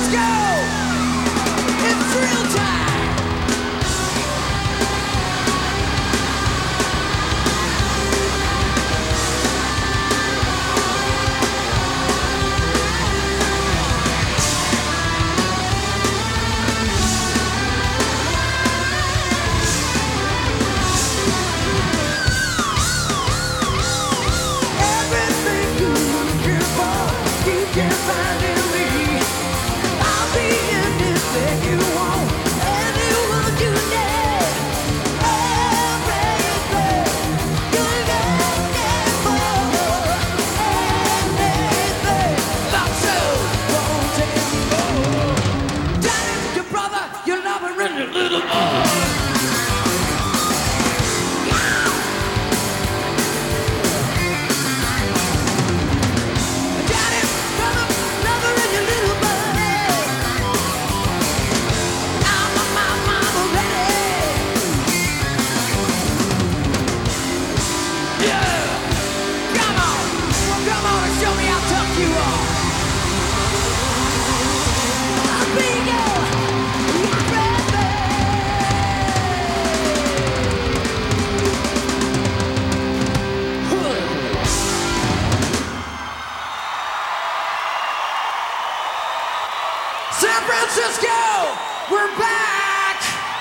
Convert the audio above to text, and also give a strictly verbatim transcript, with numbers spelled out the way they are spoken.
Francisco, it's real time. Everything you're looking for, you can find in me. I'll be anything you want, anyone you need. Everything you're looking for, anything. Love so won't anymore. Daddy, your brother, your lover, and your little boy. Daddy, brother, lover, and your little buddy. I'm on my mama ready. Yeah, come on, come on and show me how tough you are. I'll be your, your brother. San Francisco, we're back!